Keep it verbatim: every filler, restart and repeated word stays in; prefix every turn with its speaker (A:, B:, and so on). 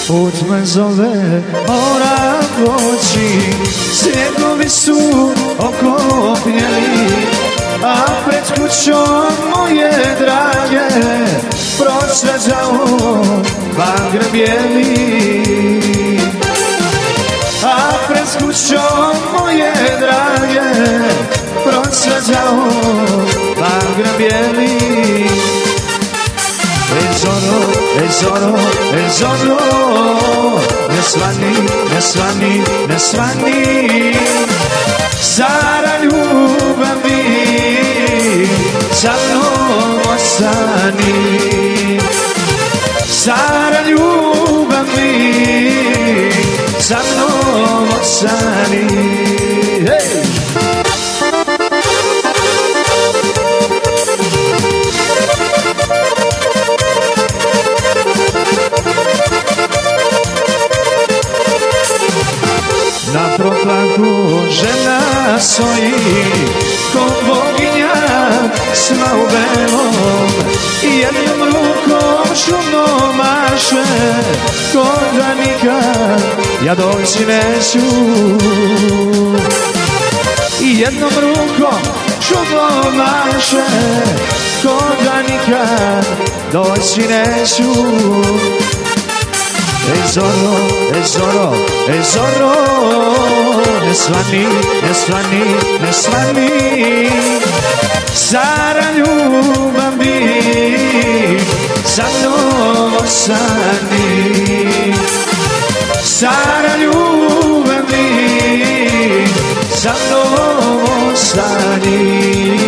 A: Put me zove, moram doći, snjegovi su okopnjeli, a pred kućom moje drage prosveđao bagre bijeli. A pred kućom moje drage prosveđao bagre bijeli. Ej zoro, ej zoro, ej zoro, ne svani, ne svani, ne svani. Zara ljubavi sa mnom ostani. Zara ljubavi sa mnom ostani. Hej! Na proplaku žena stoji, ko boginja sva u belom, i jednom rukom šumno maše, ko da nikad ja doći neću. I jednom rukom šumno maše, ko da nikad doći neću. Ej zoro, ej zoro, ej zoro, ne svani, ne svani, ne svani. Zara ljubavi sa mnom ostani. Zara ljubavi sa mnom ostani.